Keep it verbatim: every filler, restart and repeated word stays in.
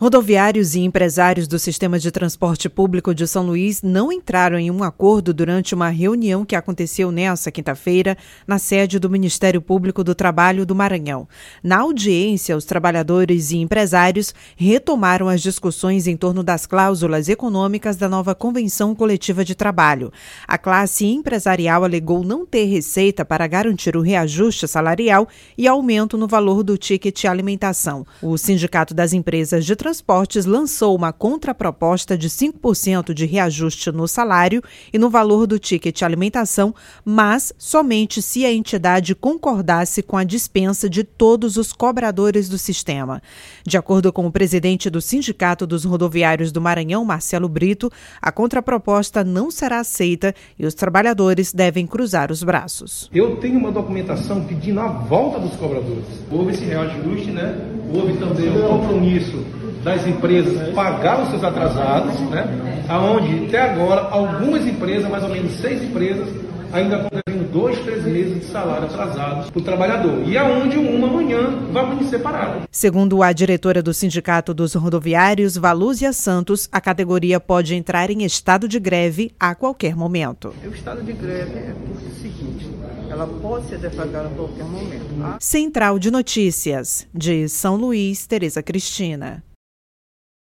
Rodoviários e empresários do Sistema de Transporte Público de São Luís não entraram em um acordo durante uma reunião que aconteceu nesta quinta-feira na sede do Ministério Público do Trabalho do Maranhão. Na audiência, os trabalhadores e empresários retomaram as discussões em torno das cláusulas econômicas da nova Convenção Coletiva de Trabalho. A classe empresarial alegou não ter receita para garantir o reajuste salarial e aumento no valor do ticket alimentação. O Sindicato das Empresas de Transportes lançou uma contraproposta de cinco por cento de reajuste no salário e no valor do ticket alimentação, mas somente se a entidade concordasse com a dispensa de todos os cobradores do sistema. De acordo com o presidente do Sindicato dos Rodoviários do Maranhão, Marcelo Brito, a contraproposta não será aceita e os trabalhadores devem cruzar os braços. Eu tenho uma documentação pedindo a volta dos cobradores. Houve esse reajuste, né? Houve também um compromisso das empresas pagar os seus atrasados, né? Aonde até agora algumas empresas, mais ou menos seis empresas, ainda estão devendo dois, três meses de salário atrasados para o trabalhador. E aonde uma amanhã vai ser separada. Segundo a diretora do Sindicato dos Rodoviários, Valúzia Santos, a categoria pode entrar em estado de greve a qualquer momento. O estado de greve é o seguinte, ela pode ser deflagrada a qualquer momento. A... Central de Notícias, de São Luís, Tereza Cristina.